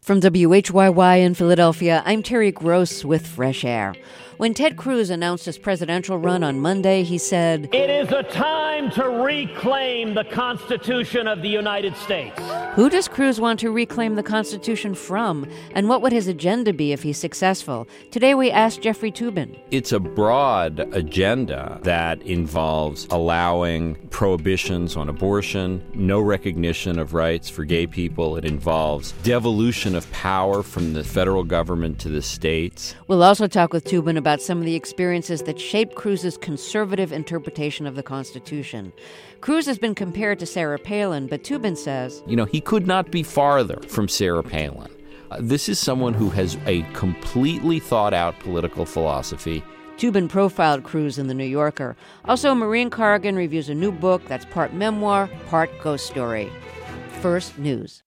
From WHYY in Philadelphia, I'm Terry Gross with Fresh Air. When Ted Cruz announced his presidential run on Monday, he said, "It is a time to reclaim the Constitution of the United States." Who does Cruz want to reclaim the Constitution from? And what would his agenda be if he's successful? Today we asked Jeffrey Toobin. It's a broad agenda that involves allowing prohibitions on abortion, no recognition of rights for gay people. It involves devolution of power from the federal government to the states. We'll also talk with Toobin about some of the experiences that shaped Cruz's conservative interpretation of the Constitution. Cruz has been compared to Sarah Palin, but Toobin says, he could not be farther from Sarah Palin. This is someone who has a completely thought-out political philosophy. Toobin profiled Cruz in The New Yorker. Also, Maureen Corrigan reviews a new book that's part memoir, part ghost story. First, news.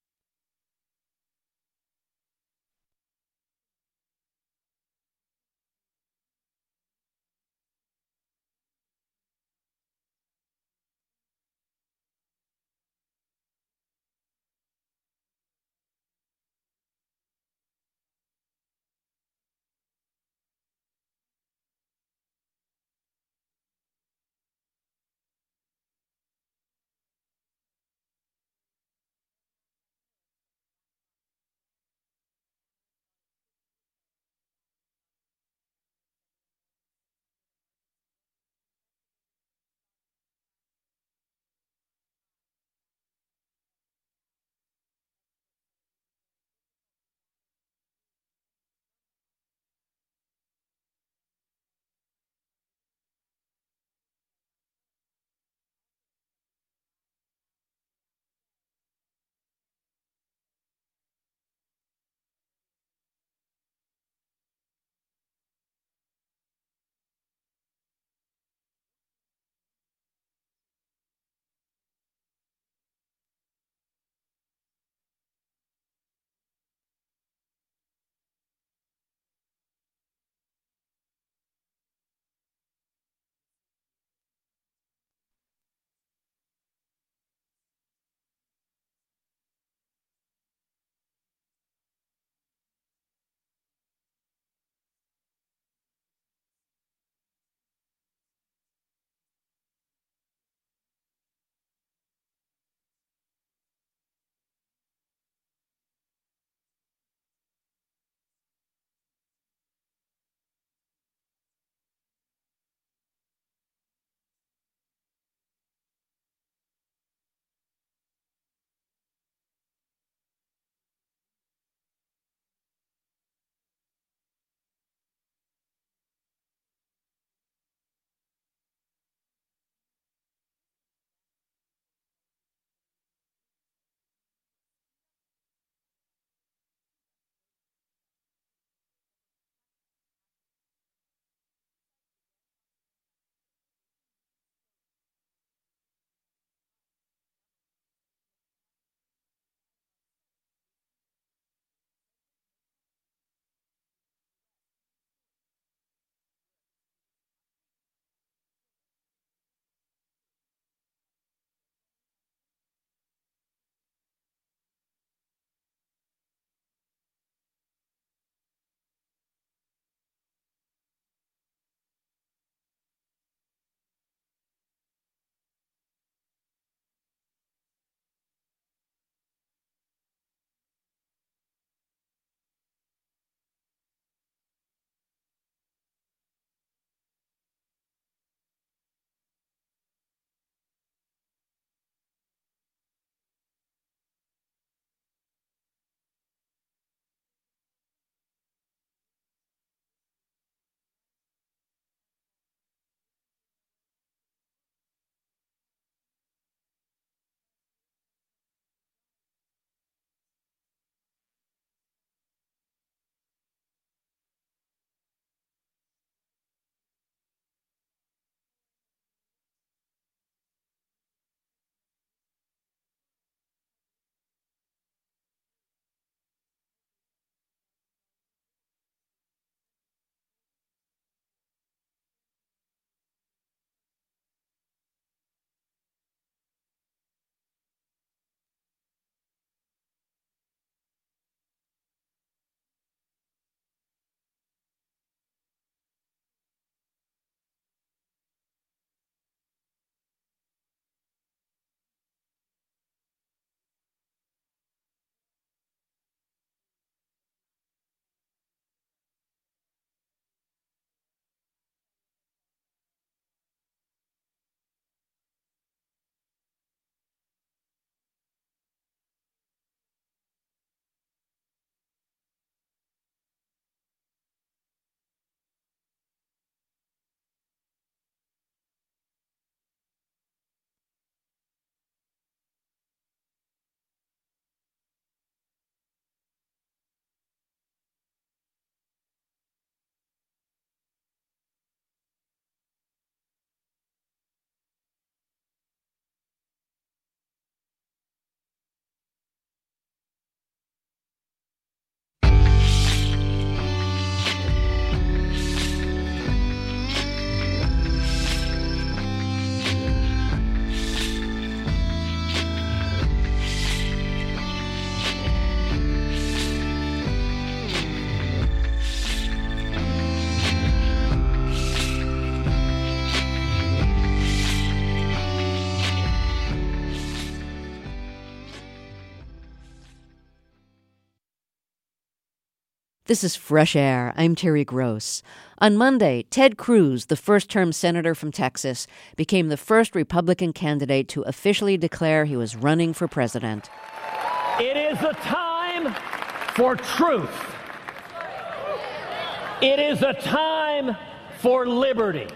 This is Fresh Air. I'm Terry Gross. On Monday, Ted Cruz, the first-term senator from Texas, became the first Republican candidate to officially declare he was running for president. It is a time for truth. It is a time for liberty.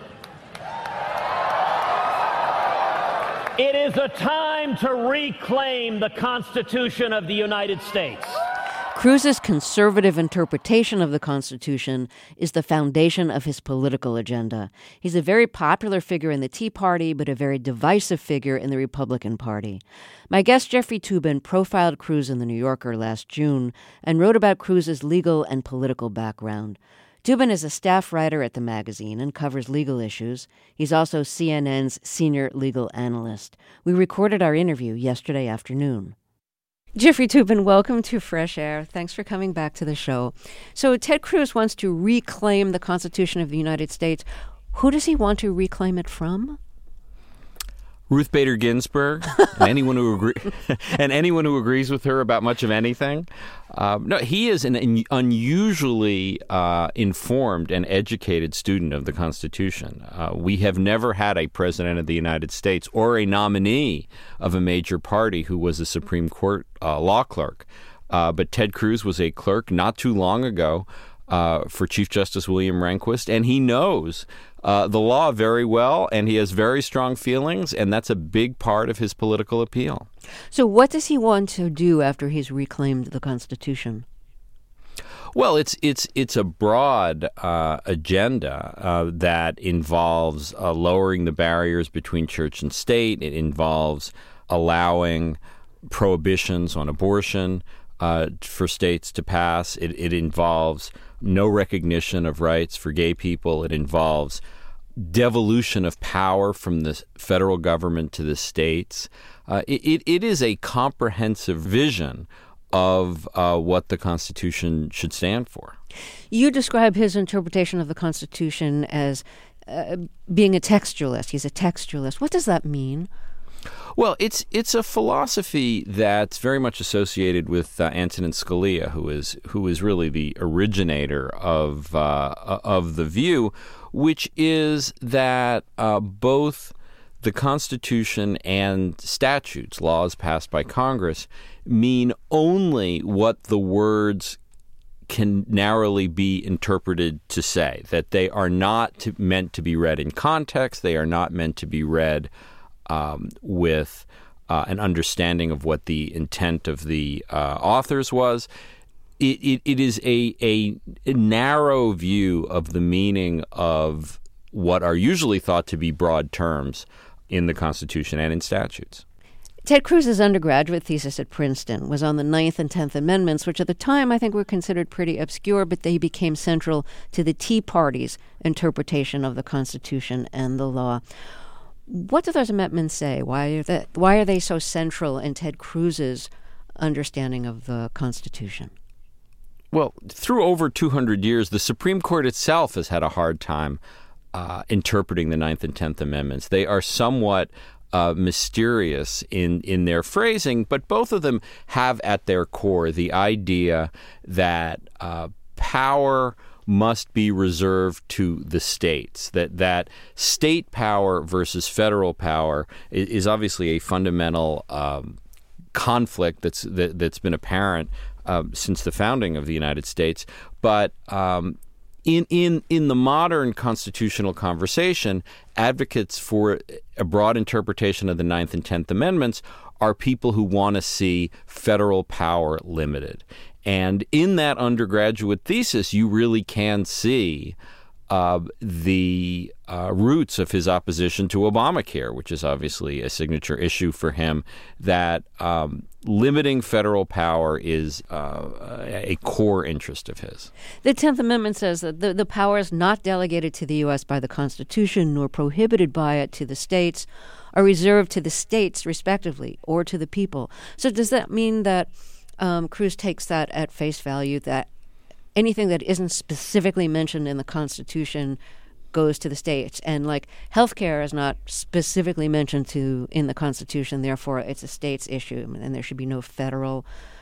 It is a time to reclaim the Constitution of the United States. Cruz's conservative interpretation of the Constitution is the foundation of his political agenda. He's a very popular figure in the Tea Party, but a very divisive figure in the Republican Party. My guest Jeffrey Toobin profiled Cruz in The New Yorker last June and wrote about Cruz's legal and political background. Toobin is a staff writer at the magazine and covers legal issues. He's also CNN's senior legal analyst. We recorded our interview yesterday afternoon. Jeffrey Toobin, welcome to Fresh Air. Thanks for coming back to the show. So Ted Cruz wants to reclaim the Constitution of the United States. Who does he want to reclaim it from? Ruth Bader Ginsburg, and anyone who agrees with her about much of anything. No, he is an unusually informed and educated student of the Constitution. We have never had a president of the United States or a nominee of a major party who was a Supreme Court law clerk. But Ted Cruz was a clerk not too long ago for Chief Justice William Rehnquist, and he knows the law very well, and he has very strong feelings, and that's a big part of his political appeal. So what does he want to do after he's reclaimed the Constitution? Well, it's a broad agenda that involves lowering the barriers between church and state. It involves allowing prohibitions on abortion for states to pass. It involves no recognition of rights for gay people. It involves devolution of power from the federal government to the states. It is a comprehensive vision of what the Constitution should stand for. You describe his interpretation of the Constitution as being a textualist. He's a textualist. What does that mean? Well, it's a philosophy that's very much associated with Antonin Scalia, who is really the originator of the view, which is that both the Constitution and statutes, laws passed by Congress, mean only what the words can narrowly be interpreted to say. That they are not meant to be read in context. They are not meant to be read with an understanding of what the intent of the authors was. It is a narrow view of the meaning of what are usually thought to be broad terms in the Constitution and in statutes. Ted Cruz's undergraduate thesis at Princeton was on the Ninth and Tenth Amendments, which at the time I think were considered pretty obscure, but they became central to the Tea Party's interpretation of the Constitution and the law. What do those amendments say? Why are they so central in Ted Cruz's understanding of the Constitution? Well, through over 200 years, the Supreme Court itself has had a hard time interpreting the Ninth and Tenth Amendments. They are somewhat mysterious in their phrasing, but both of them have at their core the idea that power must be reserved to the states, that state power versus federal power is obviously a fundamental conflict that's been apparent since the founding of the United States. But in the modern constitutional conversation, advocates for a broad interpretation of the Ninth and Tenth Amendments are people who want to see federal power limited. And in that undergraduate thesis, you really can see the roots of his opposition to Obamacare, which is obviously a signature issue for him, that limiting federal power is a core interest of his. The 10th Amendment says that the power is not delegated to the U.S. by the Constitution nor prohibited by it to the states, are reserved to the states, respectively, or to the people. So does that mean that Cruz takes that at face value, that anything that isn't specifically mentioned in the Constitution goes to the states, and like healthcare is not specifically mentioned in the Constitution, therefore it's a states issue, and there should be no federal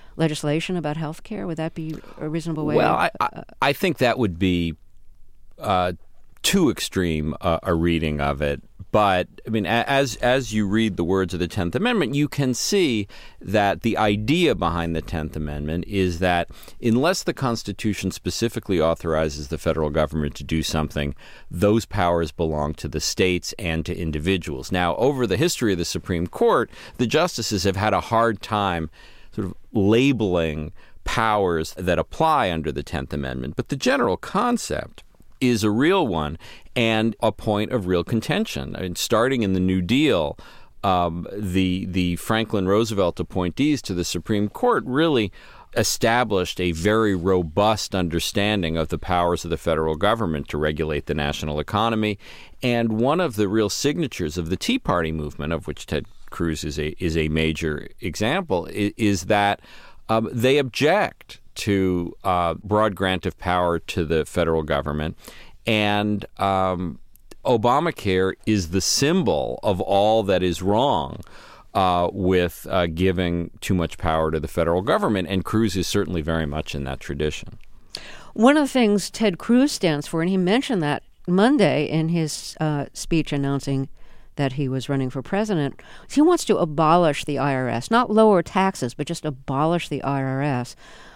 legislation about health care? Would that be a reasonable way? Well, I think that would be too extreme a reading of it. But, I mean, as you read the words of the 10th Amendment, you can see that the idea behind the 10th Amendment is that unless the Constitution specifically authorizes the federal government to do something, those powers belong to the states and to individuals. Now, over the history of the Supreme Court, the justices have had a hard time sort of labeling powers that apply under the 10th Amendment. But the general concept is a real one and a point of real contention. I mean, starting in the New Deal, the Franklin Roosevelt appointees to the Supreme Court really established a very robust understanding of the powers of the federal government to regulate the national economy. And one of the real signatures of the Tea Party movement, of which Ted Cruz is a major example, is that they object to broad grant of power to the federal government. And Obamacare is the symbol of all that is wrong with giving too much power to the federal government. And Cruz is certainly very much in that tradition. One of the things Ted Cruz stands for, and he mentioned that Monday in his speech announcing that he was running for president, he wants to abolish the IRS, not lower taxes, but just abolish the IRS.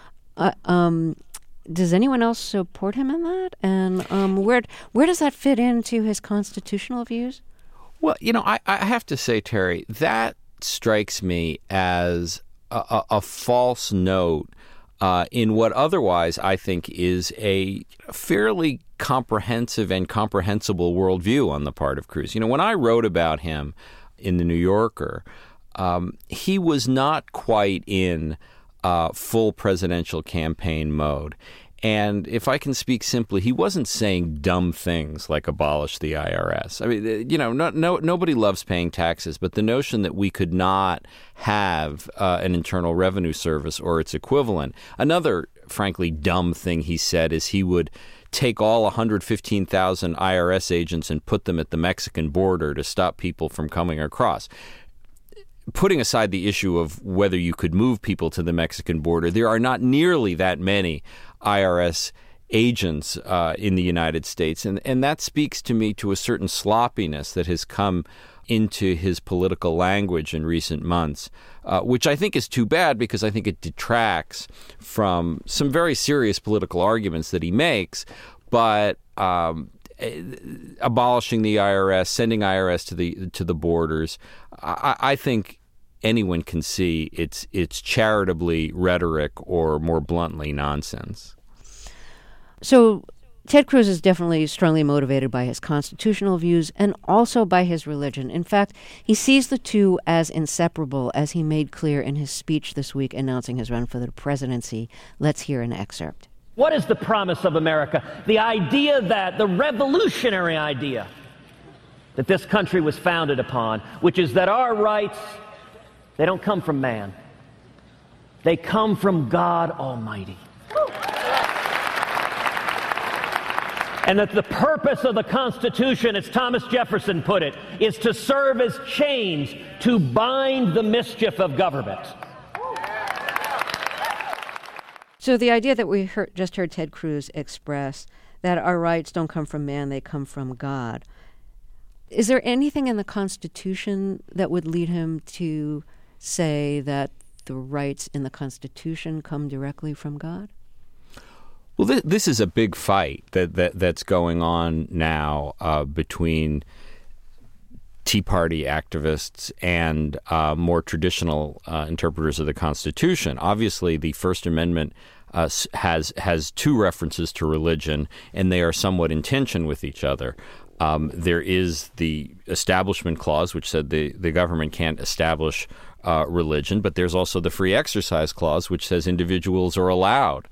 Does anyone else support him in that? And where does that fit into his constitutional views? Well, I have to say, Terry, that strikes me as a false note in what otherwise I think is a fairly comprehensive and comprehensible worldview on the part of Cruz. When I wrote about him in The New Yorker, he was not quite in full presidential campaign mode. And if I can speak simply, he wasn't saying dumb things like abolish the IRS. I mean, nobody loves paying taxes, but the notion that we could not have an Internal Revenue Service or its equivalent. Another, frankly, dumb thing he said is he would take all 115,000 IRS agents and put them at the Mexican border to stop people from coming across. Putting aside the issue of whether you could move people to the Mexican border, there are not nearly that many IRS agents in the United States. And that speaks to me to a certain sloppiness that has come into his political language in recent months, which I think is too bad because I think it detracts from some very serious political arguments that he makes. But abolishing the IRS, sending IRS to the borders, I think anyone can see it's charitably rhetoric or more bluntly nonsense. So Ted Cruz is definitely strongly motivated by his constitutional views and also by his religion. In fact, he sees the two as inseparable, as he made clear in his speech this week announcing his run for the presidency. Let's hear an excerpt. What is the promise of America? The idea that, the revolutionary idea that this country was founded upon, which is that our rights, they don't come from man. They come from God Almighty. And that the purpose of the Constitution, as Thomas Jefferson put it, is to serve as chains to bind the mischief of government. So the idea that we just heard Ted Cruz express, that our rights don't come from man, they come from God. Is there anything in the Constitution that would lead him to say that the rights in the Constitution come directly from God? Well, this is a big fight that's going on now between Tea Party activists and more traditional interpreters of the Constitution. Obviously, the First Amendment has two references to religion, and they are somewhat in tension with each other. There is the Establishment Clause, which said the government can't establish religion, but there's also the Free Exercise Clause, which says individuals are allowed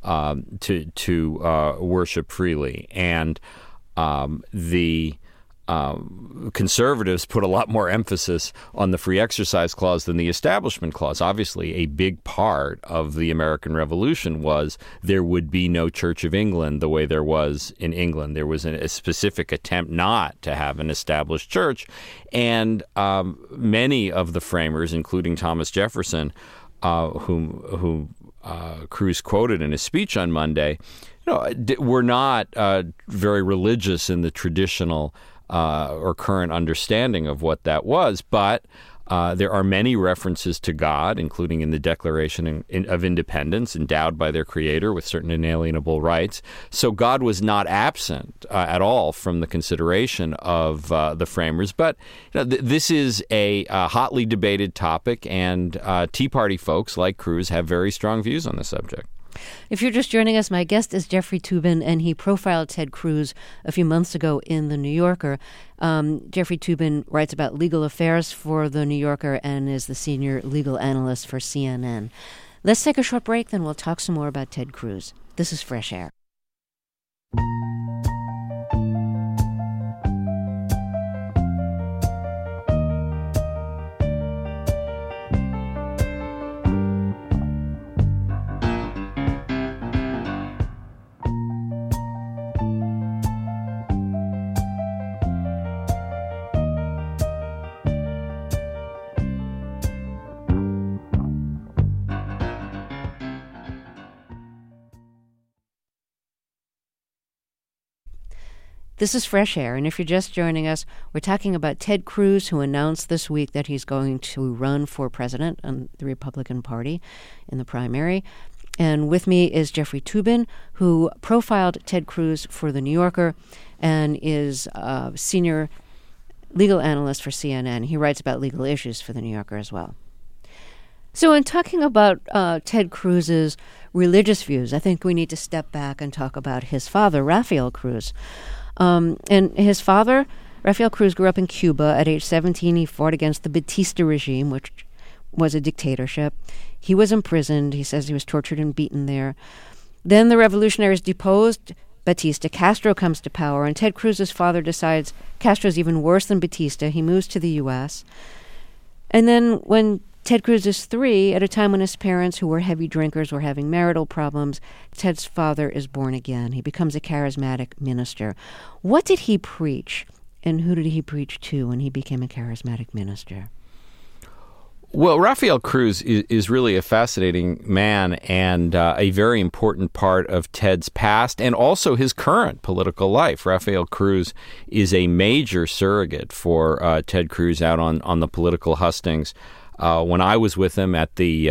to worship freely. And the conservatives put a lot more emphasis on the Free Exercise Clause than the Establishment Clause. Obviously, a big part of the American Revolution was there would be no Church of England the way there was in England. There was a specific attempt not to have an established church. And many of the framers, including Thomas Jefferson, whom Cruz quoted in his speech on Monday, were not very religious in the traditional or current understanding of what that was, but there are many references to God, including in the Declaration of Independence, endowed by their creator with certain inalienable rights. So God was not absent at all from the consideration of the framers. But this is a hotly debated topic, and Tea Party folks like Cruz have very strong views on the subject. If you're just joining us, my guest is Jeffrey Toobin, and he profiled Ted Cruz a few months ago in The New Yorker. Jeffrey Toobin writes about legal affairs for The New Yorker and is the senior legal analyst for CNN. Let's take a short break, then we'll talk some more about Ted Cruz. This is Fresh Air. This is Fresh Air, and if you're just joining us, we're talking about Ted Cruz, who announced this week that he's going to run for president on the Republican Party in the primary. And with me is Jeffrey Toobin, who profiled Ted Cruz for The New Yorker and is a senior legal analyst for CNN. He writes about legal issues for The New Yorker as well. So in talking about Ted Cruz's religious views, I think we need to step back and talk about his father, Rafael Cruz. And his father, Rafael Cruz, grew up in Cuba. At age 17, he fought against the Batista regime, which was a dictatorship. He was imprisoned. He says he was tortured and beaten there. Then the revolutionaries deposed Batista. Castro comes to power, and Ted Cruz's father decides Castro's even worse than Batista. He moves to the U.S. And then when Ted Cruz is 3, at a time when his parents, who were heavy drinkers, were having marital problems, Ted's father is born again. He becomes a charismatic minister. What did he preach, and who did he preach to when he became a charismatic minister? Well, Rafael Cruz is really a fascinating man and a very important part of Ted's past and also his current political life. Rafael Cruz is a major surrogate for Ted Cruz out on the political hustings. When I was with him at the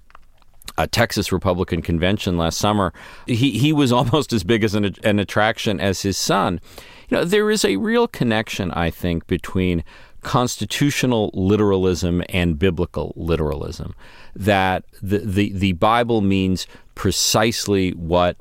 Texas Republican Convention last summer, he was almost as big as an attraction as his son. There is a real connection, I think, between constitutional literalism and biblical literalism, that the Bible means precisely what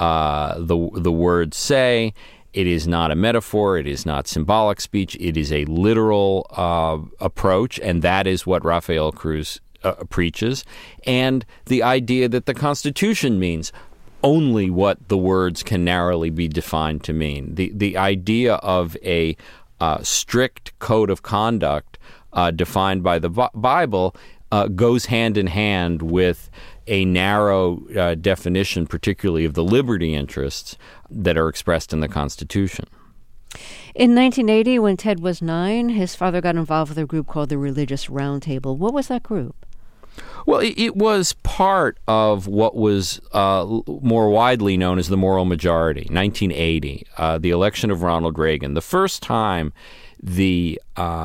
the words say. It is not a metaphor. It is not symbolic speech. It is a literal approach, and that is what Rafael Cruz preaches. And the idea that the Constitution means only what the words can narrowly be defined to mean. The idea of a strict code of conduct defined by the Bible goes hand in hand with a narrow definition, particularly of the liberty interests that are expressed in the Constitution. In 1980, when Ted was 9, his father got involved with a group called the Religious Roundtable. What was that group? Well, it was part of what was more widely known as the moral majority, 1980, the election of Ronald Reagan. The first time the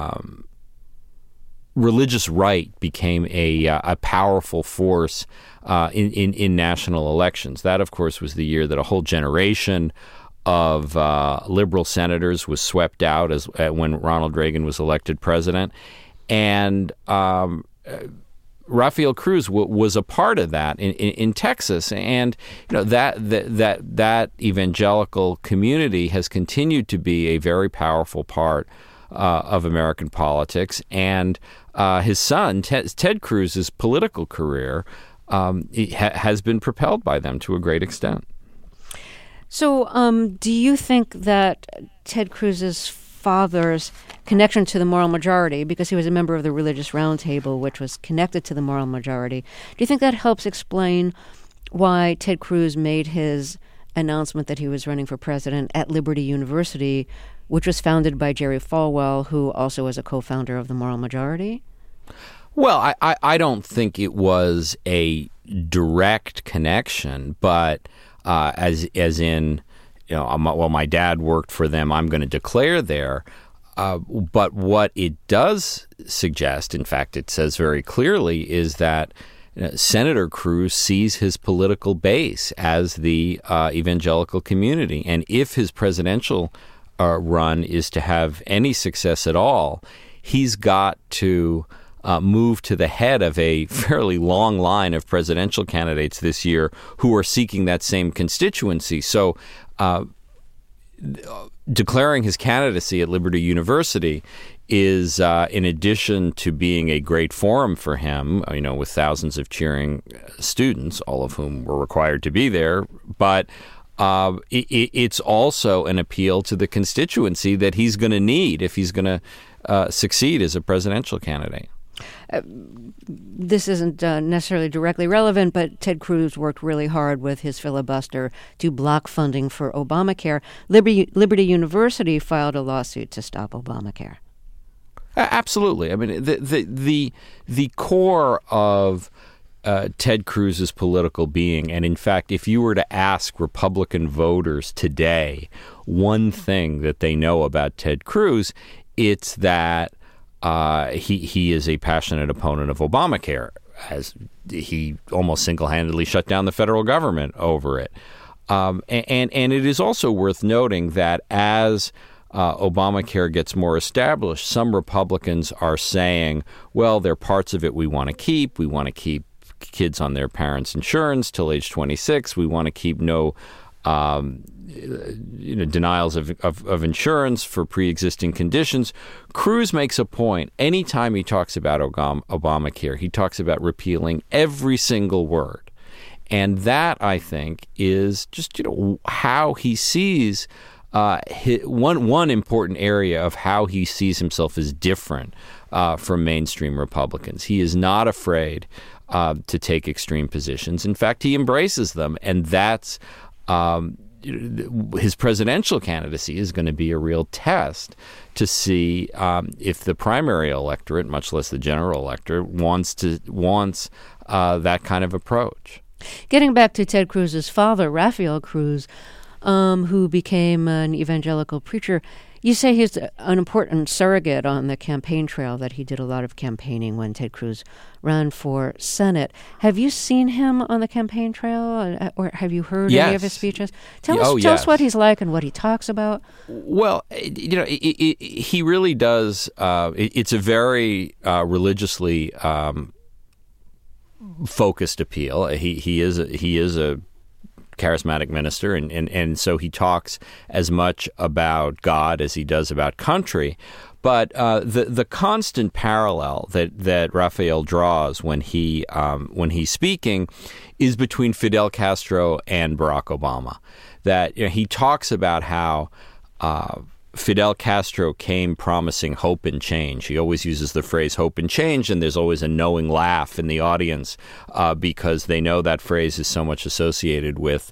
religious right became a powerful force in national elections. That, of course, was the year that a whole generation of liberal senators was swept out when Ronald Reagan was elected president. And Rafael Cruz was a part of that in Texas, and that evangelical community has continued to be a very powerful part of American politics. And his son, Ted Cruz's political career has been propelled by them to a great extent. So, do you think that Ted Cruz's father's connection to the moral majority, because he was a member of the Religious Roundtable, which was connected to the moral majority, do you think that helps explain why Ted Cruz made his announcement that he was running for president at Liberty University, which was founded by Jerry Falwell, who also was a co-founder of the moral majority? Well, I don't think it was a direct connection, but as in, my dad worked for them, I'm going to declare there. But what it does suggest, in fact, it says very clearly, is that Senator Cruz sees his political base as the evangelical community. And if his presidential run is to have any success at all, he's got to move to the head of a fairly long line of presidential candidates this year who are seeking that same constituency. So declaring his candidacy at Liberty University is, in addition to being a great forum for him, with thousands of cheering students, all of whom were required to be there, but it's also an appeal to the constituency that he's going to need if he's going to succeed as a presidential candidate. This isn't necessarily directly relevant, but Ted Cruz worked really hard with his filibuster to block funding for Obamacare. Liberty University filed a lawsuit to stop Obamacare. Absolutely. I mean, the core of Ted Cruz's political being, and in fact, if you were to ask Republican voters today one thing that they know about Ted Cruz, it's that he is a passionate opponent of Obamacare, as he almost single-handedly shut down the federal government over it. And it is also worth noting that as Obamacare gets more established, some Republicans are saying, well, there are parts of it we want to keep. We want to keep kids on their parents' insurance till age 26. We want to keep no denials of insurance for pre-existing conditions. Cruz makes a point anytime he talks about Obamacare, he talks about repealing every single word. And that, I think, is just how he sees one important area of how he sees himself as different from mainstream Republicans. He is not afraid to take extreme positions. In fact, he embraces them, and that's his presidential candidacy is going to be a real test to see if the primary electorate, much less the general electorate, wants that kind of approach. Getting back to Ted Cruz's father, Rafael Cruz, who became an evangelical preacher, you say he's an important surrogate on the campaign trail, that he did a lot of campaigning when Ted Cruz ran for Senate. Have you seen him on the campaign trail, or have you heard any of his speeches? Tell us what he's like and what he talks about. Well, he really does. It's a very religiously focused appeal. He is a charismatic minister, and so he talks as much about God as he does about country. But the constant parallel that Rafael draws when he's speaking is between Fidel Castro and Barack Obama. That he talks about how Fidel Castro came promising hope and change. He always uses the phrase hope and change, and there's always a knowing laugh in the audience because they know that phrase is so much associated with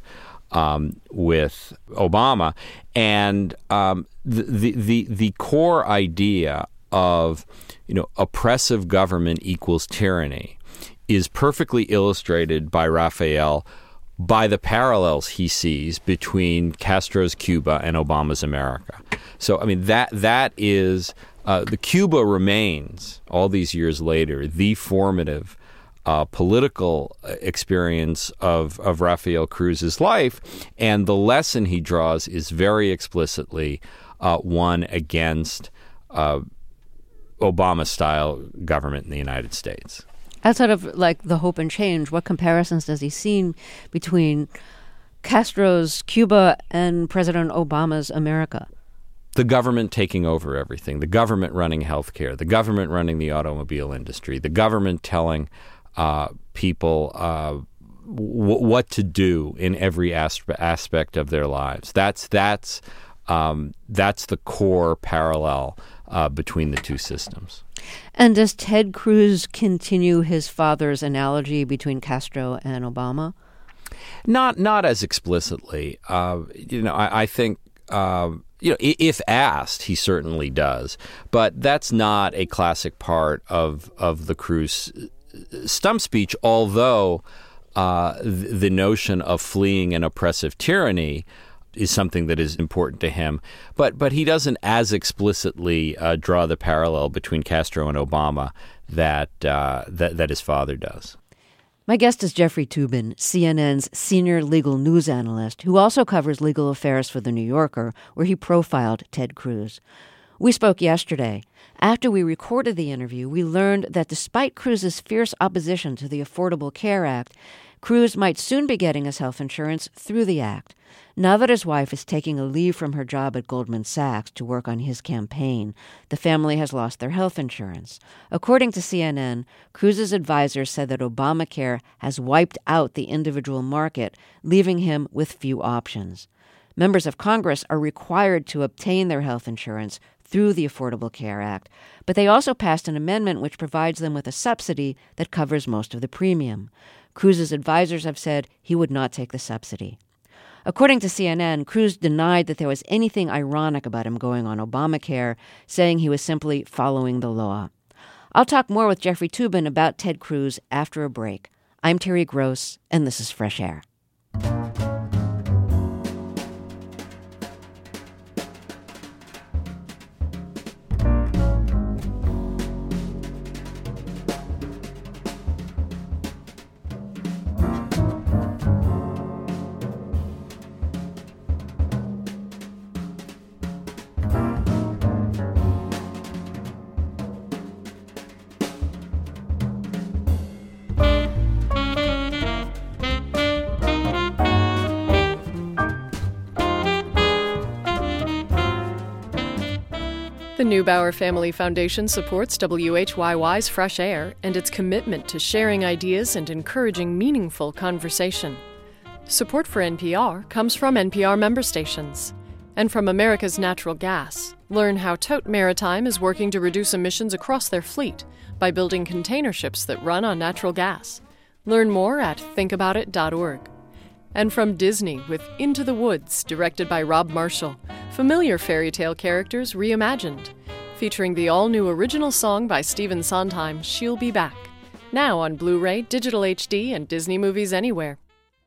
Obama. And the core idea of oppressive government equals tyranny is perfectly illustrated by Rafael by the parallels he sees between Castro's Cuba and Obama's America. So, I mean, that is the Cuba remains, all these years later, the formative political experience of Rafael Cruz's life. And the lesson he draws is very explicitly one against Obama-style government in the United States. Outside of the hope and change, what comparisons does he see between Castro's Cuba and President Obama's America? The government taking over everything, the government running healthcare, the government running the automobile industry, the government telling people what to do in every aspect of their lives. That's the core parallel between the two systems. And does Ted Cruz continue his father's analogy between Castro and Obama? Not as explicitly. I think If asked, he certainly does. But that's not a classic part of the Cruz stump speech, although the notion of fleeing an oppressive tyranny is something that is important to him. But he doesn't as explicitly draw the parallel between Castro and Obama that his father does. My guest is Jeffrey Toobin, CNN's senior legal news analyst, who also covers legal affairs for The New Yorker, where he profiled Ted Cruz. We spoke yesterday. After we recorded the interview, we learned that despite Cruz's fierce opposition to the Affordable Care Act, Cruz might soon be getting his health insurance through the act. Now that his wife is taking a leave from her job at Goldman Sachs to work on his campaign, the family has lost their health insurance. According to CNN, Cruz's advisors said that Obamacare has wiped out the individual market, leaving him with few options. Members of Congress are required to obtain their health insurance through the Affordable Care Act, but they also passed an amendment which provides them with a subsidy that covers most of the premium. Cruz's advisors have said he would not take the subsidy. According to CNN, Cruz denied that there was anything ironic about him going on Obamacare, saying he was simply following the law. I'll talk more with Jeffrey Toobin about Ted Cruz after a break. I'm Terry Gross, and this is Fresh Air. The Neubauer Family Foundation supports WHYY's Fresh Air and its commitment to sharing ideas and encouraging meaningful conversation. Support for NPR comes from NPR member stations and from America's Natural Gas. Learn how Tote Maritime is working to reduce emissions across their fleet by building container ships that run on natural gas. Learn more at thinkaboutit.org. And from Disney with Into the Woods, directed by Rob Marshall. Familiar fairy tale characters reimagined. Featuring the all-new original song by Stephen Sondheim, She'll Be Back. Now on Blu-ray, Digital HD, and Disney Movies Anywhere.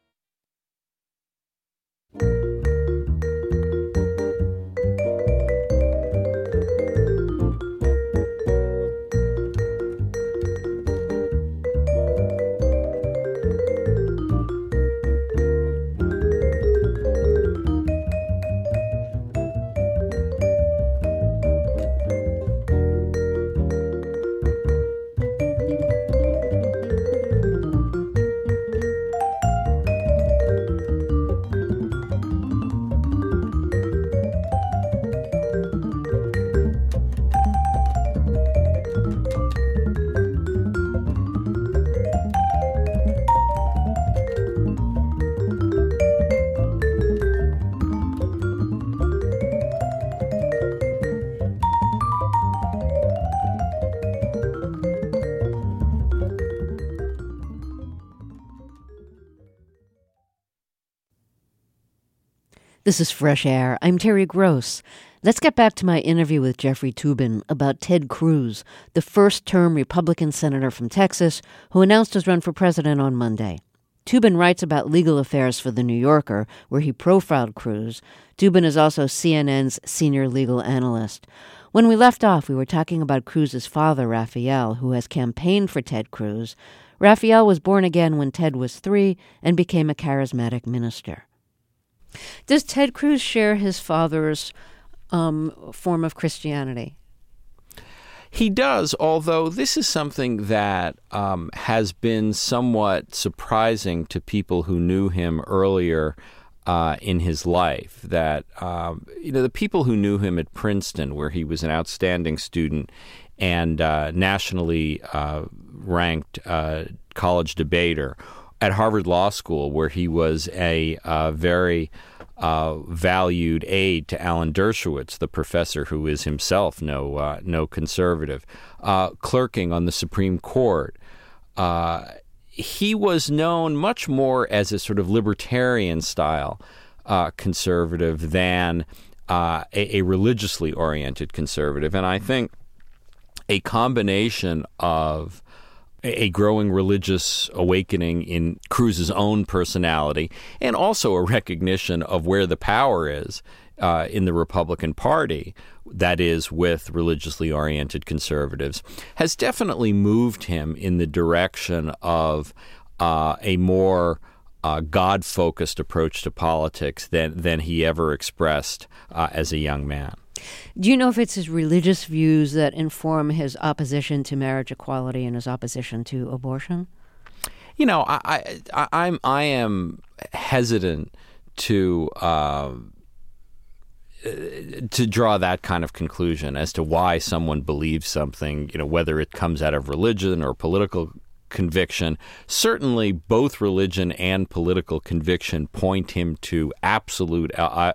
This is Fresh Air. I'm Terry Gross. Let's get back to my interview with Jeffrey Toobin about Ted Cruz, the first-term Republican senator from Texas who announced his run for president on Monday. Toobin writes about legal affairs for The New Yorker, where he profiled Cruz. Toobin is also CNN's senior legal analyst. When we left off, we were talking about Cruz's father, Rafael, who has campaigned for Ted Cruz. Rafael was born again when Ted was 3 and became a charismatic minister. Does Ted Cruz share his father's form of Christianity? He does, although this is something that has been somewhat surprising to people who knew him earlier in his life. That the people who knew him at Princeton, where he was an outstanding student and nationally ranked college debater, at Harvard Law School, where he was a very valued aide to Alan Dershowitz, the professor who is himself no conservative, clerking on the Supreme Court. He was known much more as a sort of libertarian-style conservative than a religiously oriented conservative. And I think a combination of a growing religious awakening in Cruz's own personality and also a recognition of where the power is in the Republican Party, that is, with religiously oriented conservatives, has definitely moved him in the direction of a more God-focused approach to politics than he ever expressed as a young man. Do you know if it's his religious views that inform his opposition to marriage equality and his opposition to abortion? You know, I am hesitant to draw that kind of conclusion as to why someone believes something, you know, whether it comes out of religion or political conviction. Certainly, both religion and political conviction point him to absolute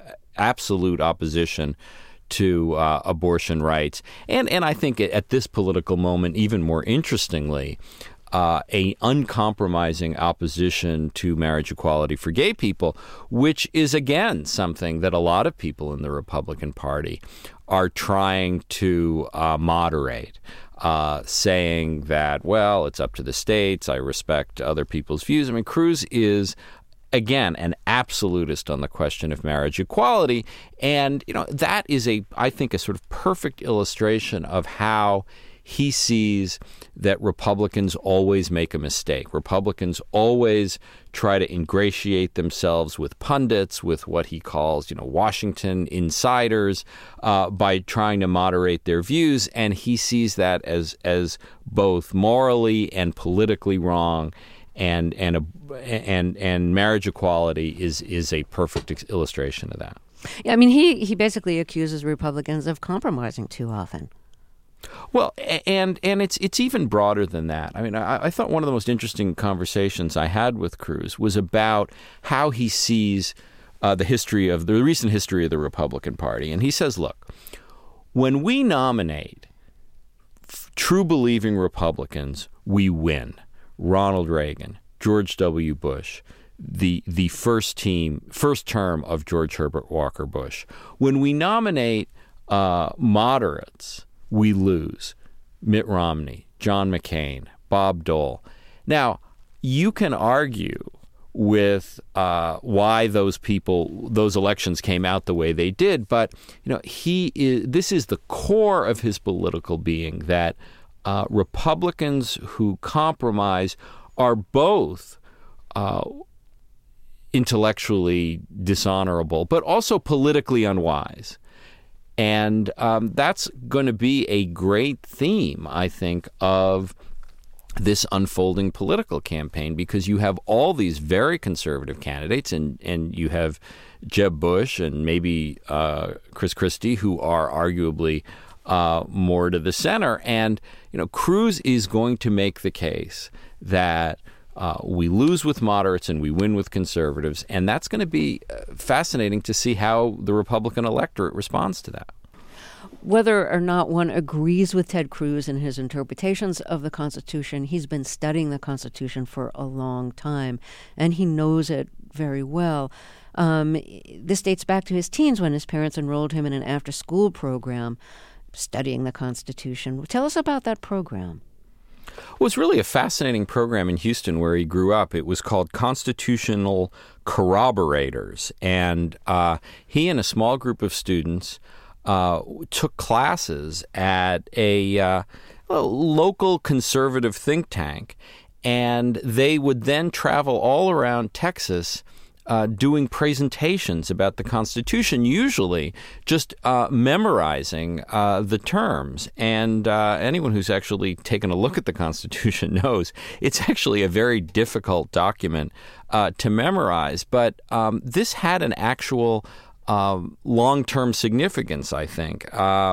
opposition to abortion rights. And I think at this political moment, even more interestingly, a uncompromising opposition to marriage equality for gay people, which is, again, something that a lot of people in the Republican Party are trying to moderate, saying that, well, it's up to the states. I respect other people's views. I mean, Cruz is, again, an absolutist on the question of marriage equality. And, you know, that is I think, a sort of perfect illustration of how he sees that Republicans always make a mistake. Republicans always try to ingratiate themselves with pundits, with what he calls, you know, Washington insiders, by trying to moderate their views. And he sees that as both morally and politically wrong. And marriage equality is a perfect illustration of that. Yeah, I mean, he basically accuses Republicans of compromising too often. Well, and it's even broader than that. I mean, I thought one of the most interesting conversations I had with Cruz was about how he sees the recent history of the Republican Party. And he says, look, when we nominate true believing Republicans, we win. Ronald Reagan, George W. Bush, the first term of George Herbert Walker Bush. When we nominate moderates, we lose. Mitt Romney, John McCain, Bob Dole. Now, you can argue with why those elections came out the way they did, but you know, this is the core of his political being, that Republicans who compromise are both intellectually dishonorable, but also politically unwise. And that's going to be a great theme, I think, of this unfolding political campaign, because you have all these very conservative candidates, and you have Jeb Bush and maybe Chris Christie, who are arguably more to the center. And, you know, Cruz is going to make the case that we lose with moderates and we win with conservatives. And that's going to be fascinating to see how the Republican electorate responds to that. Whether or not one agrees with Ted Cruz and his interpretations of the Constitution, he's been studying the Constitution for a long time, and he knows it very well. This dates back to his teens, when his parents enrolled him in an after-school program studying the Constitution. Tell us about that program. Well, it's really a fascinating program in Houston where he grew up. It was called Constitutional Corroborators. And he and a small group of students took classes at a local conservative think tank. And they would then travel all around Texas doing presentations about the Constitution, usually just memorizing the terms. And anyone who's actually taken a look at the Constitution knows it's actually a very difficult document to memorize. But this had an actual long-term significance, I think.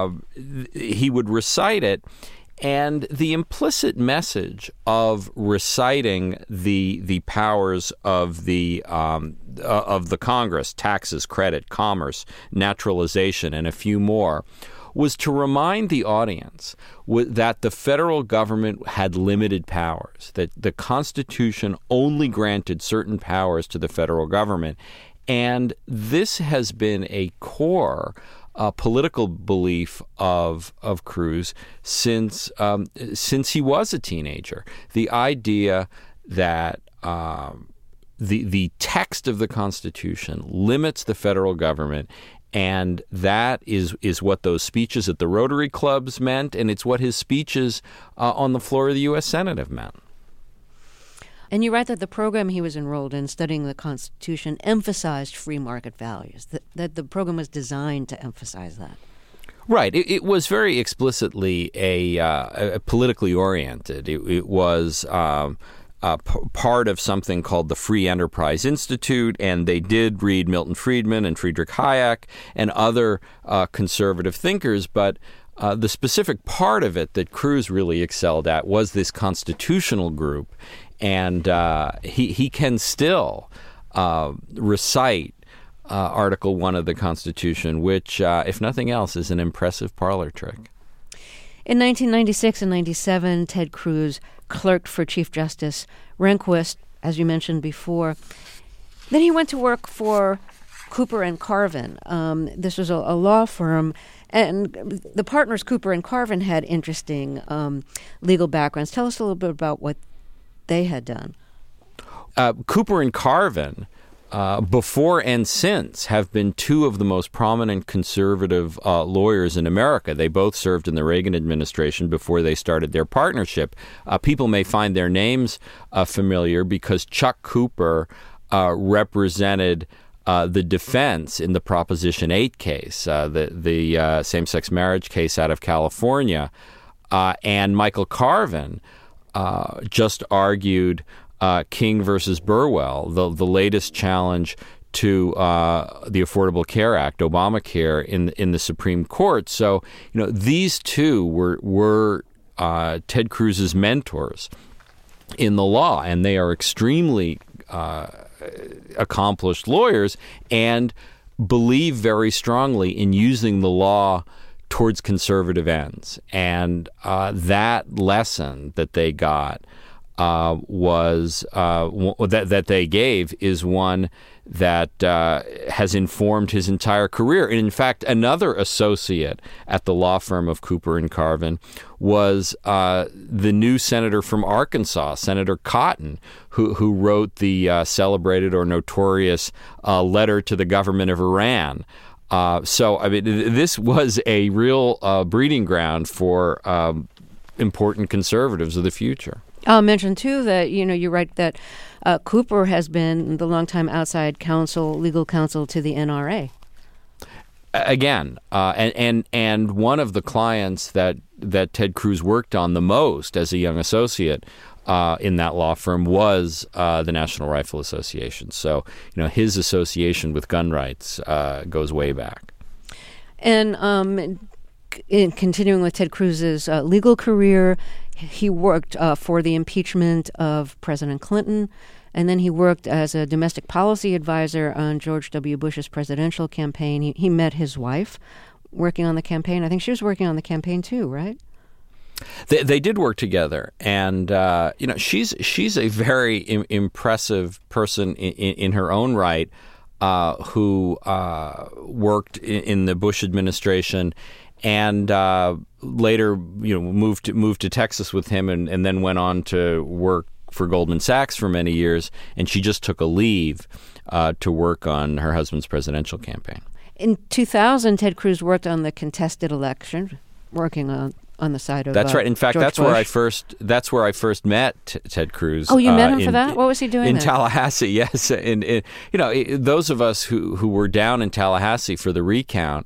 He would recite it. And the implicit message of reciting the powers of the Congress, taxes, credit, commerce, naturalization, and a few more, was to remind the audience that the federal government had limited powers, that the Constitution only granted certain powers to the federal government, And this has been a core political belief of Cruz since he was a teenager. The idea that the text of the Constitution limits the federal government, and that is what those speeches at the Rotary clubs meant, and it's what his speeches on the floor of the U.S. Senate have meant. And you write that the program he was enrolled in, studying the Constitution, emphasized free market values, that the program was designed to emphasize that. Right. It was very explicitly a politically oriented. It was part of something called the Free Enterprise Institute, and they did read Milton Friedman and Friedrich Hayek and other conservative thinkers, but the specific part of it that Cruz really excelled at was this constitutional group. And he can still recite Article 1 of the Constitution, which, if nothing else, is an impressive parlor trick. In 1996 and 97, Ted Cruz clerked for Chief Justice Rehnquist, as you mentioned before. Then he went to work for Cooper and Carvin. This was a law firm, and the partners Cooper and Carvin had interesting legal backgrounds. Tell us a little bit about what they had done. Cooper and Carvin, before and since, have been two of the most prominent conservative lawyers in America. They both served in the Reagan administration before they started their partnership. People may find their names familiar because Chuck Cooper represented the defense in the Proposition 8 case, the same-sex marriage case out of California, and Michael Carvin just argued King versus Burwell, the latest challenge to the Affordable Care Act, Obamacare, in the Supreme Court. So, these two were Ted Cruz's mentors in the law, and they are extremely accomplished lawyers and believe very strongly in using the law towards conservative ends. And that lesson that they got was that they gave is one that has informed his entire career. And in fact, another associate at the law firm of Cooper and Carvin was the new senator from Arkansas, Senator Cotton, who wrote the celebrated or notorious letter to the government of Iran. So, I mean, this was a real breeding ground for important conservatives of the future. I'll mention, too, that, you write that Cooper has been the longtime outside legal counsel to the NRA. Again, and one of the clients that Ted Cruz worked on the most as a young associate in that law firm was the National Rifle Association. So, his association with gun rights goes way back. And in continuing with Ted Cruz's legal career, he worked for the impeachment of President Clinton, and then he worked as a domestic policy advisor on George W. Bush's presidential campaign. He met his wife working on the campaign. I think she was working on the campaign too, right? They did work together, and she's a very impressive person in her own right, who worked in the Bush administration, and later moved to Texas with him, and then went on to work for Goldman Sachs for many years. And she just took a leave to work on her husband's presidential campaign. In 2000, Ted Cruz worked on the contested election, working on the side of That's right. In fact, George that's Bush. where I first met Ted Cruz. Oh, you met him for that? What was he doing in there? Tallahassee? Yes, and those of us who were down in Tallahassee for the recount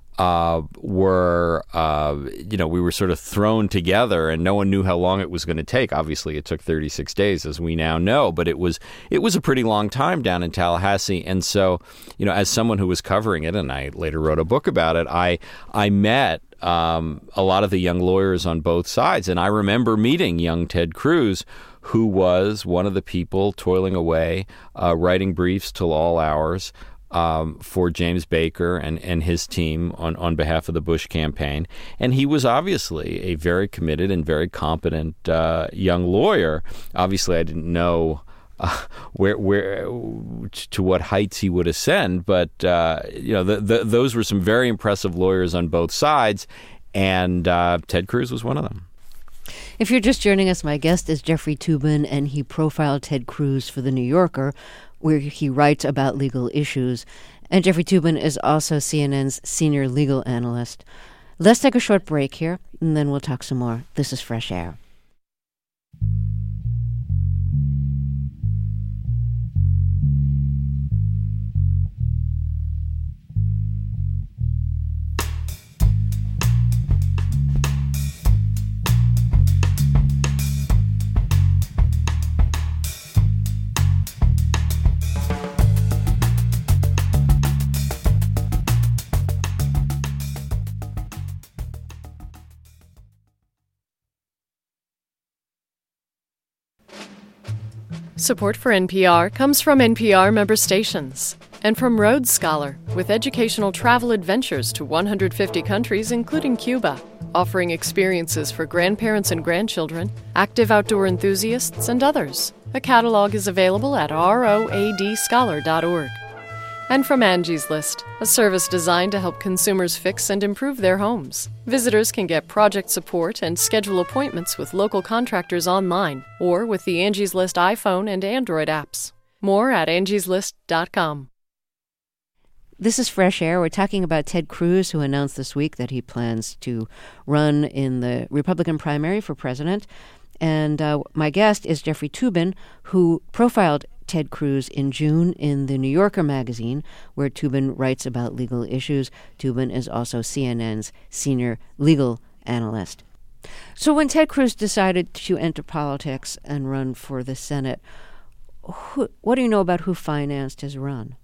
were we were sort of thrown together, and no one knew how long it was going to take. Obviously, it took 36 days, as we now know, but it was a pretty long time down in Tallahassee. And so, as someone who was covering it, and I later wrote a book about it, I met a lot of the young lawyers on both sides, and I remember meeting young Ted Cruz, who was one of the people toiling away, writing briefs till all hours for James Baker and his team on behalf of the Bush campaign. And he was obviously a very committed and very competent young lawyer. Obviously, I didn't know to what heights he would ascend. But those were some very impressive lawyers on both sides, and Ted Cruz was one of them. If you're just joining us, my guest is Jeffrey Toobin, and he profiled Ted Cruz for The New Yorker, where he writes about legal issues. And Jeffrey Toobin is also CNN's senior legal analyst. Let's take a short break here, and then we'll talk some more. This is Fresh Air. Support for NPR comes from NPR member stations and from Rhodes Scholar, with educational travel adventures to 150 countries, including Cuba, offering experiences for grandparents and grandchildren, active outdoor enthusiasts, and others. A catalog is available at roadscholar.org. And from Angie's List, a service designed to help consumers fix and improve their homes. Visitors can get project support and schedule appointments with local contractors online or with the Angie's List iPhone and Android apps. More at angieslist.com. This is Fresh Air. We're talking about Ted Cruz, who announced this week that he plans to run in the Republican primary for president. And my guest is Jeffrey Toobin, who profiled Ted Cruz in June in The New Yorker magazine, where Toobin writes about legal issues. Toobin is also CNN's senior legal analyst. So when Ted Cruz decided to enter politics and run for the Senate, what do you know about who financed his run?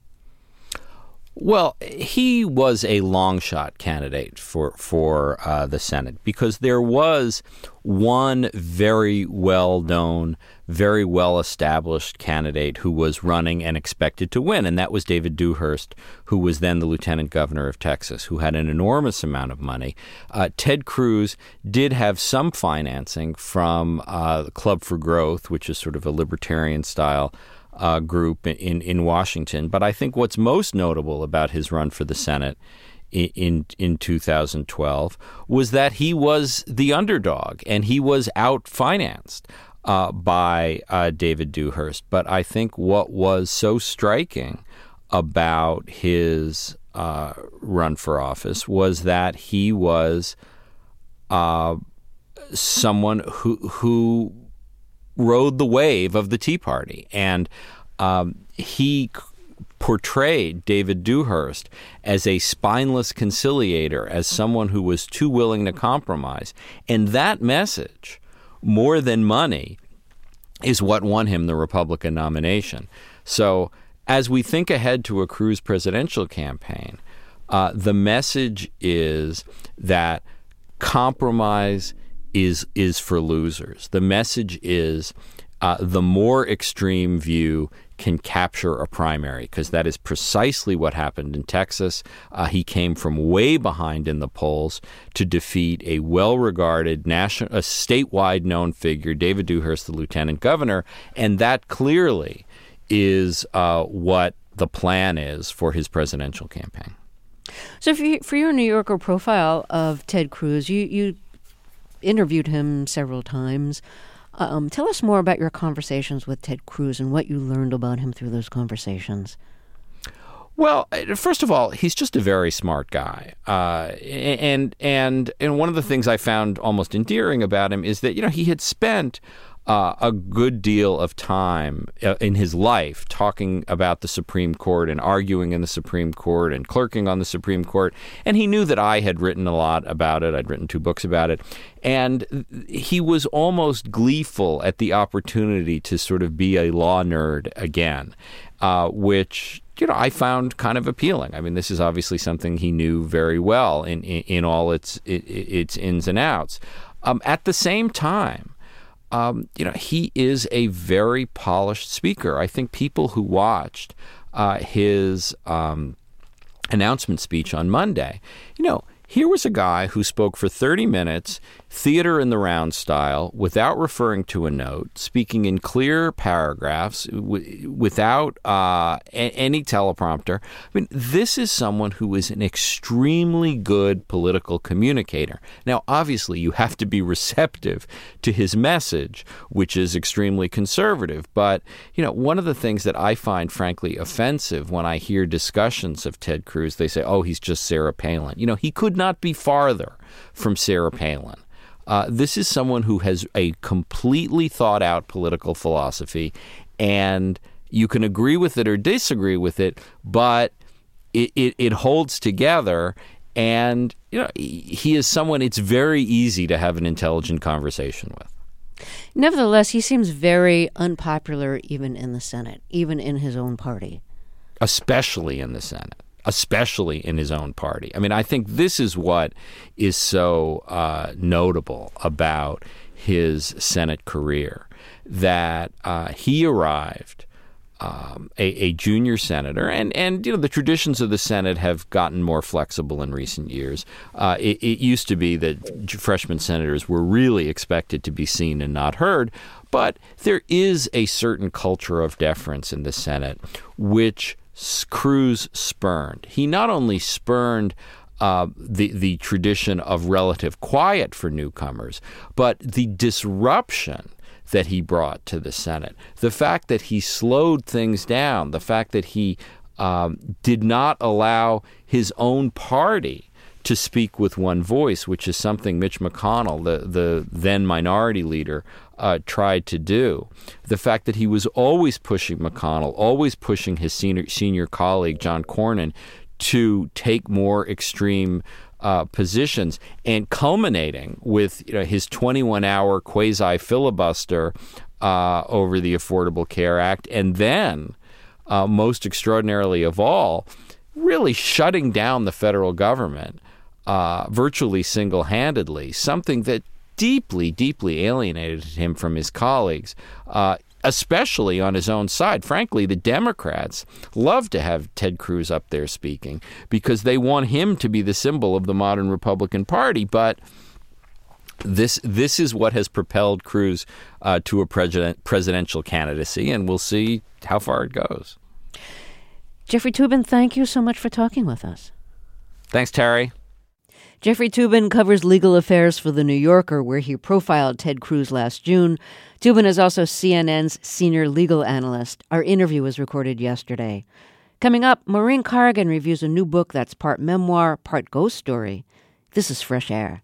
Well, he was a long-shot candidate for the Senate because there was one very well-known, very well-established candidate who was running and expected to win, and that was David Dewhurst, who was then the lieutenant governor of Texas, who had an enormous amount of money. Ted Cruz did have some financing from the Club for Growth, which is sort of a libertarian-style group in Washington. But I think what's most notable about his run for the Senate in 2012 was that he was the underdog and he was out-financed by David Dewhurst. But I think what was so striking about his run for office was that he was someone who rode the wave of the Tea Party. And he portrayed David Dewhurst as a spineless conciliator, as someone who was too willing to compromise. And that message, more than money, is what won him the Republican nomination. So as we think ahead to a Cruz presidential campaign, the message is that compromise is for losers. The message is the more extreme view can capture a primary, because that is precisely what happened in Texas. He came from way behind in the polls to defeat a well-regarded a statewide known figure, David Dewhurst, the lieutenant governor, and that clearly is what the plan is for his presidential campaign. So for your New Yorker profile of Ted Cruz, you interviewed him several times. Tell us more about your conversations with Ted Cruz and what you learned about him through those conversations. Well, first of all, he's just a very smart guy, and one of the things I found almost endearing about him is that he had spent a good deal of time in his life talking about the Supreme Court and arguing in the Supreme Court and clerking on the Supreme Court. And he knew that I had written a lot about it. I'd written 2 books about it. And he was almost gleeful at the opportunity to sort of be a law nerd again, which I found kind of appealing. I mean, this is obviously something he knew very well in all its ins and outs. At the same time, he is a very polished speaker. I think people who watched his announcement speech on Monday, Here was a guy who spoke for 30 minutes, theater in the round style, without referring to a note, speaking in clear paragraphs, without any teleprompter. I mean, this is someone who is an extremely good political communicator. Now, obviously, you have to be receptive to his message, which is extremely conservative. But, one of the things that I find, frankly, offensive when I hear discussions of Ted Cruz, they say, oh, he's just Sarah Palin. He could not be farther from Sarah Palin. This is someone who has a completely thought out political philosophy, and you can agree with it or disagree with it, but it holds together. And he is someone it's very easy to have an intelligent conversation with. Nevertheless, he seems very unpopular even in the Senate, even in his own party. Especially in the Senate. Especially in his own party. I mean, I think this is what is so notable about his Senate career, that he arrived a junior senator, and the traditions of the Senate have gotten more flexible in recent years. It used to be that freshman senators were really expected to be seen and not heard, but there is a certain culture of deference in the Senate, which Cruz spurned. He not only spurned the tradition of relative quiet for newcomers, but the disruption that he brought to the Senate. The fact that he slowed things down, the fact that he did not allow his own party to speak with one voice, which is something Mitch McConnell, the then minority leader, tried to do. The fact that he was always pushing McConnell, always pushing his senior colleague, John Cornyn, to take more extreme positions, and culminating with his 21-hour quasi-filibuster over the Affordable Care Act, and then, most extraordinarily of all, really shutting down the federal government virtually single-handedly, something that deeply, deeply alienated him from his colleagues, especially on his own side. Frankly, the Democrats love to have Ted Cruz up there speaking because they want him to be the symbol of the modern Republican Party. But this is what has propelled Cruz to a presidential candidacy, and we'll see how far it goes. Jeffrey Toobin, thank you so much for talking with us. Thanks, Terry. Jeffrey Toobin covers legal affairs for The New Yorker, where he profiled Ted Cruz last June. Toobin is also CNN's senior legal analyst. Our interview was recorded yesterday. Coming up, Maureen Corrigan reviews a new book that's part memoir, part ghost story. This is Fresh Air.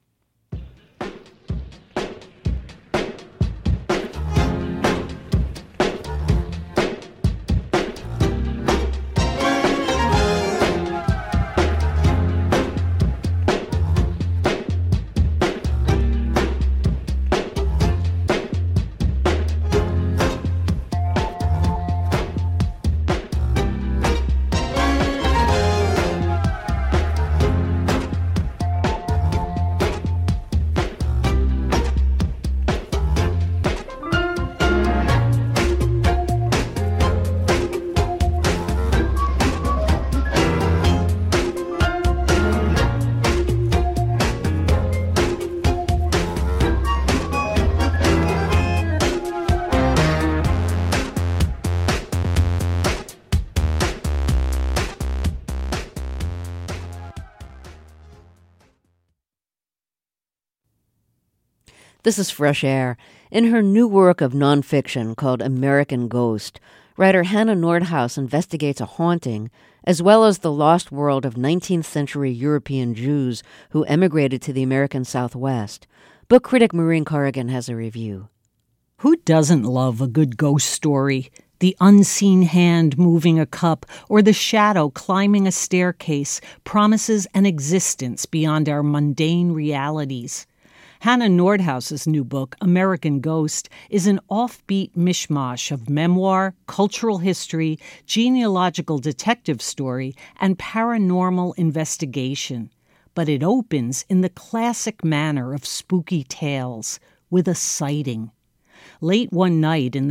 This is Fresh Air. In her new work of nonfiction called American Ghost, writer Hannah Nordhaus investigates a haunting, as well as the lost world of 19th century European Jews who emigrated to the American Southwest. Book critic Maureen Corrigan has a review. Who doesn't love a good ghost story? The unseen hand moving a cup or the shadow climbing a staircase promises an existence beyond our mundane realities. Hannah Nordhaus's new book, American Ghost, is an offbeat mishmash of memoir, cultural history, genealogical detective story, and paranormal investigation. But it opens in the classic manner of spooky tales, with a sighting. Late one night in the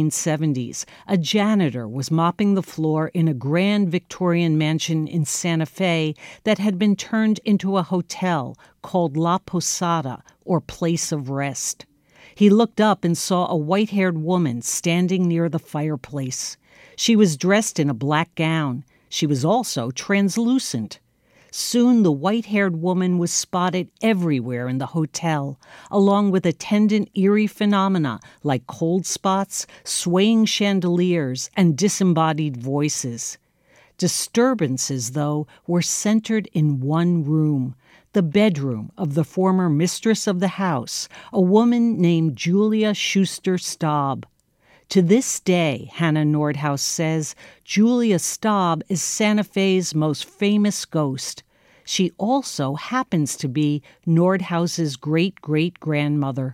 1970s, a janitor was mopping the floor in a grand Victorian mansion in Santa Fe that had been turned into a hotel called La Posada, or Place of Rest. He looked up and saw a white-haired woman standing near the fireplace. She was dressed in a black gown. She was also translucent. Soon the white-haired woman was spotted everywhere in the hotel, along with attendant eerie phenomena like cold spots, swaying chandeliers, and disembodied voices. Disturbances, though, were centered in one room, the bedroom of the former mistress of the house, a woman named Julia Schuster Staub. To this day, Hannah Nordhaus says, Julia Staub is Santa Fe's most famous ghost. She also happens to be Nordhaus's great-great-grandmother.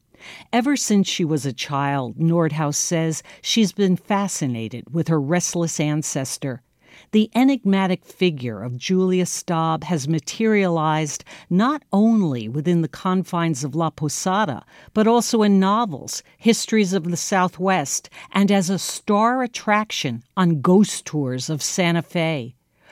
Ever since she was a child, Nordhaus says she's been fascinated with her restless ancestor. The enigmatic figure of Julia Staub has materialized not only within the confines of La Posada, but also in novels, histories of the Southwest, and as a star attraction on ghost tours of Santa Fe.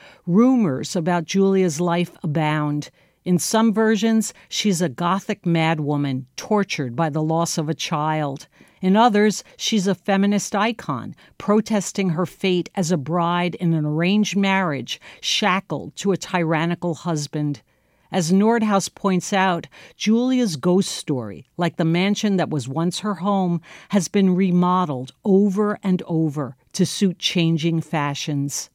Rumors about Julia's life abound. In some versions, she's a Gothic madwoman tortured by the loss of a child. In others, she's a feminist icon, protesting her fate as a bride in an arranged marriage, shackled to a tyrannical husband. As Nordhaus points out, Julia's ghost story, like the mansion that was once her home, has been remodeled over and over to suit changing fashions.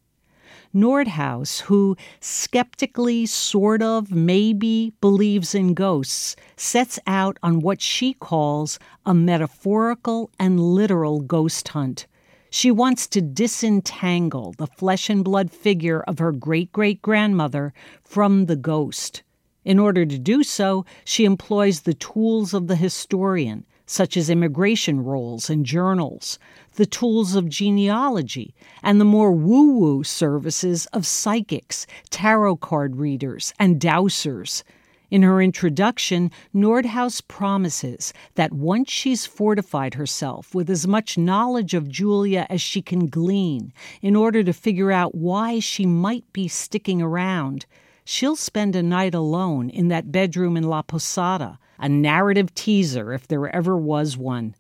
Nordhaus, who skeptically, sort of, maybe believes in ghosts, sets out on what she calls a metaphorical and literal ghost hunt. She wants to disentangle the flesh and blood figure of her great-great-grandmother from the ghost. In order to do so, she employs the tools of the historian, such as immigration rolls and journals, the tools of genealogy, and the more woo-woo services of psychics, tarot card readers, and dowsers. In her introduction, Nordhaus promises that once she's fortified herself with as much knowledge of Julia as she can glean in order to figure out why she might be sticking around, she'll spend a night alone in that bedroom in La Posada, a narrative teaser if there ever was one.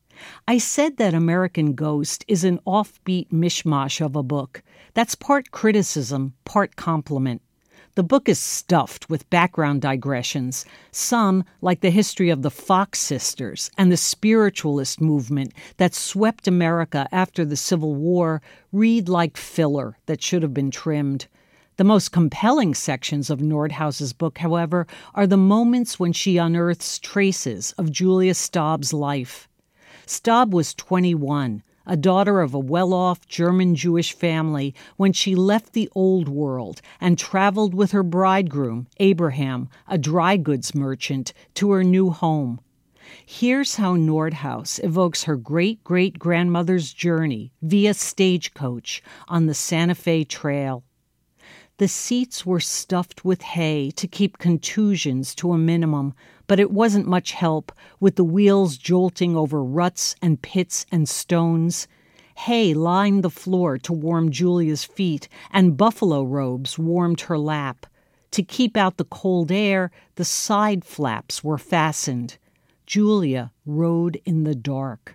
I said that American Ghost is an offbeat mishmash of a book. That's part criticism, part compliment. The book is stuffed with background digressions, some like the history of the Fox sisters and the spiritualist movement that swept America after the Civil War read like filler that should have been trimmed. The most compelling sections of Nordhaus's book, however, are the moments when she unearths traces of Julia Staub's life. Staub was 21, a daughter of a well-off German Jewish family, when she left the old world and traveled with her bridegroom, Abraham, a dry goods merchant, to her new home. Here's how Nordhaus evokes her great-great-grandmother's journey via stagecoach on the Santa Fe Trail. The seats were stuffed with hay to keep contusions to a minimum, but it wasn't much help, with the wheels jolting over ruts and pits and stones. Hay lined the floor to warm Julia's feet, and buffalo robes warmed her lap. To keep out the cold air, the side flaps were fastened. Julia rode in the dark.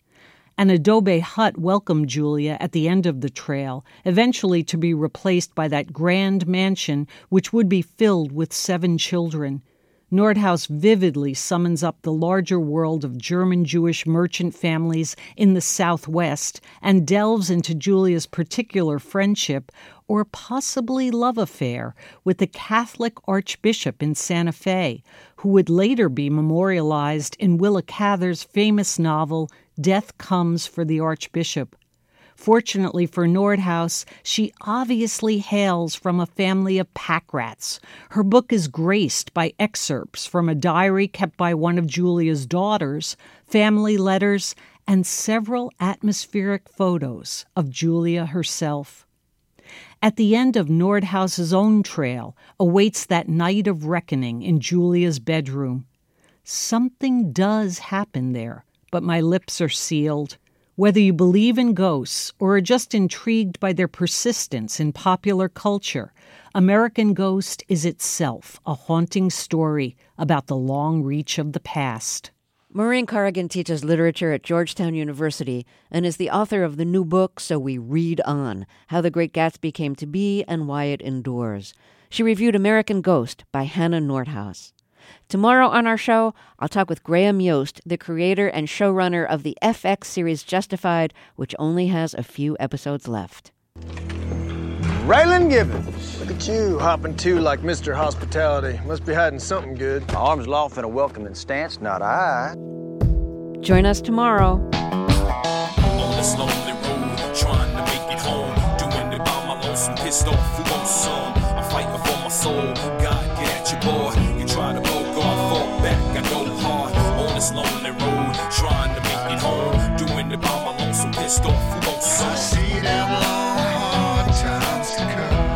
An adobe hut welcomed Julia at the end of the trail, eventually to be replaced by that grand mansion which would be filled with 7 children. Nordhaus vividly summons up the larger world of German Jewish merchant families in the Southwest and delves into Julia's particular friendship, or possibly love affair, with the Catholic Archbishop in Santa Fe, who would later be memorialized in Willa Cather's famous novel, Death Comes for the Archbishop. Fortunately for Nordhaus, she obviously hails from a family of pack rats. Her book is graced by excerpts from a diary kept by one of Julia's daughters, family letters, and several atmospheric photos of Julia herself. At the end of Nordhaus's own trail awaits that night of reckoning in Julia's bedroom. Something does happen there, but my lips are sealed. Whether you believe in ghosts or are just intrigued by their persistence in popular culture, American Ghost is itself a haunting story about the long reach of the past. Maureen Corrigan teaches literature at Georgetown University and is the author of the new book, So We Read On, How the Great Gatsby Came to Be and Why It Endures. She reviewed American Ghost by Hannah Nordhaus. Tomorrow on our show, I'll talk with Graham Yost, the creator and showrunner of the FX series Justified, which only has a few episodes left. Raylan Gibbons. Look at you, hopping to like Mr. Hospitality. Must be hiding something good. Arms aloft in a welcoming stance, not I. Join us tomorrow. On this lonely road, trying to make it home. Doing it by my lonesome, pissed off, who wants some? I'm fighting for my soul. God, get at you, boy. You try to go God, fall back, I go hard. On this lonely road, trying to make it home. Doing it by my lonesome, pissed off, who wants some? I see them long, hard times to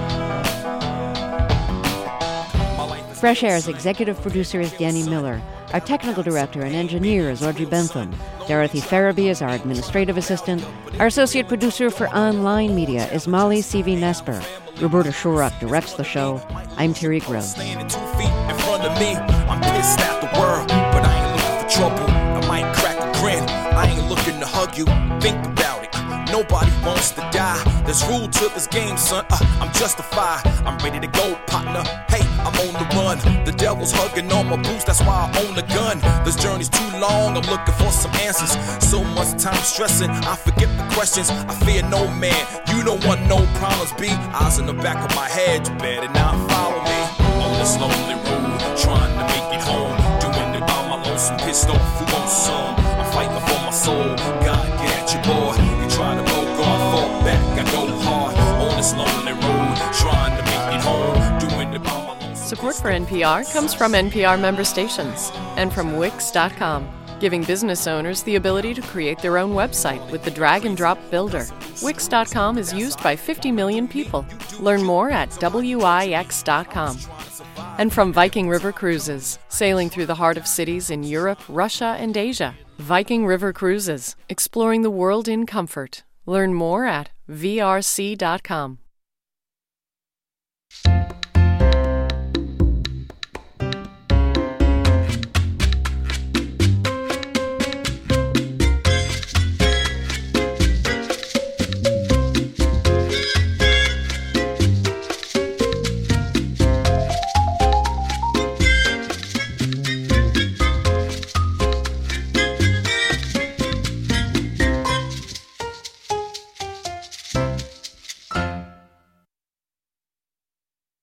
come. Fresh Air's executive producer is Danny Miller. Our technical director and engineer is Audrey Bentham. Dorothy Farabee is our administrative assistant. Our associate producer for online media is Molly C.V. Roberta Shurock directs the show. I'm Terry Gross. Standing 2 feet in front of me, I'm pissed at the world, but I ain't looking for trouble. I might crack a grin, I ain't looking to hug you. Think about it, nobody wants to die. There's rule to this game, son, I'm justified. I'm ready to go, partner, hey, I'm on the run. The devil's hugging on my boots, that's why I own a gun. This journey's too long, I'm looking for some answers. So much time stressing, I forget the questions. I fear no man, you don't want no problems, B. Eyes in the back of my head, you better not follow me. On this lonely road, trying to make it home. Doing it by my lonesome, pissed off, who wants some? I'm fighting for my soul, God, get at you, boy. You try to go God, fall back, I go hard. On this lonely road, trying to make it home. Doing it by my lonesome. Support for NPR comes from NPR member stations and from Wix.com, giving business owners the ability to create their own website with the drag-and-drop builder. Wix.com is used by 50 million people. Learn more at Wix.com. And from Viking River Cruises, sailing through the heart of cities in Europe, Russia, and Asia. Viking River Cruises, exploring the world in comfort. Learn more at vrc.com.